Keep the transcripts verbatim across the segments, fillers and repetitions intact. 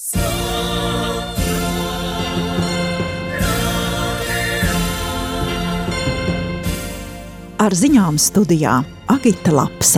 Ar ziņām studijā Agita Lapsa.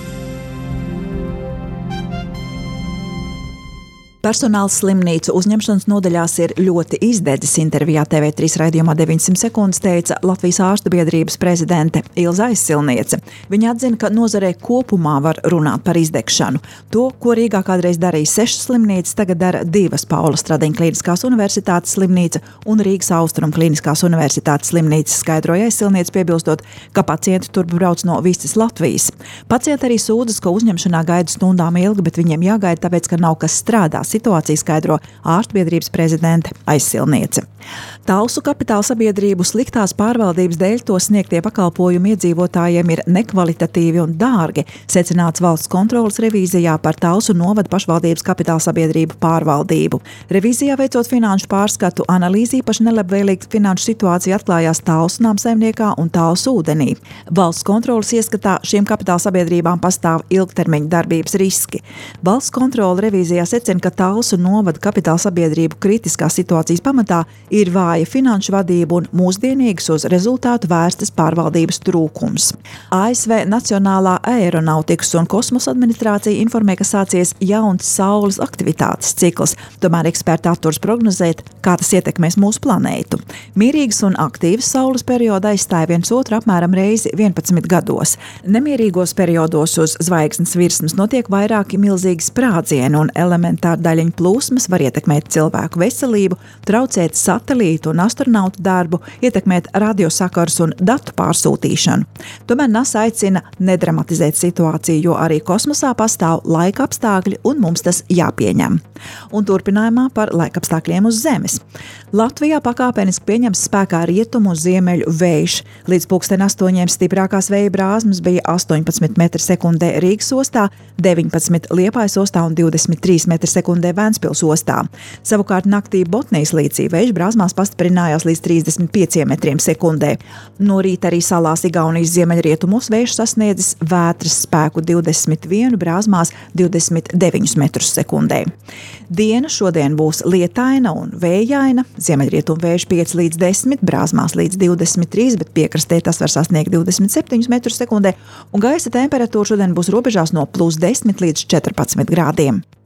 Personāls slimnīcu uzņemšanas nodaļās ir ļoti izdedzis. Intervijā T V trīs raidījumā deviņsimt sekundes teica Latvijas ārstu biedrības prezidente Ilze Aizsilniece. Viņa atzina, ka nozarē kopumā var runāt par izdegšanu. To, ko Rīgā kādreiz darīja sešas slimnīcas, tagad dara divas Paula Stradiņa Kliniskās universitātes slimnīca un Rīgas Austrumu Kliniskās universitātes slimnīca, skaidroja Aizsilniece, piebilstot, ka pacienti tur brauc no visas Latvijas. Pacienti arī sūdzas, ka uzņemšanā gaida stundām ilgi, bet viņiem jāgaida, tāpēc, ka nav kas strādā. Situāciju skaidro ārstbiedrības prezidente Aizsilniece. Talsu kapitāla sabiedrību sliktās pārvaldības dēļ to sniegtie pakalpojumi iedzīvotājiem ir nekvalitatīvi un dārgi, secināts valsts kontroles revīzijā par Talsu novada pašvaldības kapitāla sabiedrību pārvaldību. Revīzijā veicot finanšu pārskatu analīzi īpaši nelabvēlīga finanšu situācija atklājās Talsu namsaimniekā un Talsu ūdenī. Valsts kontroles ieskatā šiem kapitāla sabiedrībām pastāv ilgtermiņa darbības riski. Valsts kontrole revīzijā secina, ka Talsu novada kapitāla sabiedrību kritiskās situācijas pamatā ir vāja finanšu vadība un mūsdienīgas uz rezultātu vērstas pārvaldības trūkums. A S V Nacionālā aeronautikas un kosmosa administrācija informē, ka sācies jauns saules aktivitātes cikls, tomēr eksperti atturas prognozēt, kā tas ietekmēs mūsu planētu. Mierīgas un aktīvas saules perioda aizstāja viens otru apmēram reizi vienpadsmit gados. Nemierīgos periodos uz zvaigznes virsmas notiek vairāki milzīgi sprādzieni un elementāri daļiņu plūsmas var ietekmēt cilvēku veselību, traucēt satelītu un astronautu darbu, ietekmēt radiosakars un datu pārsūtīšanu. Tomēr NASA aicina nedramatizēt situāciju, jo arī kosmosā pastāv laika apstākļi un mums tas jāpieņem. Un turpinājumā par laika apstākļiem uz Zemes. Latvijā pakāpeniski pieņems spēkā rietumu un ziemeļu vējš. Līdz pulksten astoņiem stiprākās vēja brāzmas bija astoņpadsmit metri sekundē Rīgas ostā, deviņpadsmit Liepājas ostā un divdesmit trīs metri sekundē Ventspils ostā. Savukārt naktī Botnijas līcī vējš brāzmās pastiprinājās līdz trīsdesmit pieciem metriem sekundē. No rīta arī salās Igaunijas ziemeļrietumos vējš sasniedzis vētras spēku divdesmit vienu, brāzmās divdesmit deviņus metrus sekundē. Diena šodien būs lietaina un vējaina, ziemeļrietumu vējš pieci līdz desmit, brāzmās līdz divdesmit trīs, bet piekrastē tas var sasniegt divdesmit septiņus metrus sekundē, un gaisa temperatūra šodien būs robežās no plus desmit līdz četrpadsmit grādiem.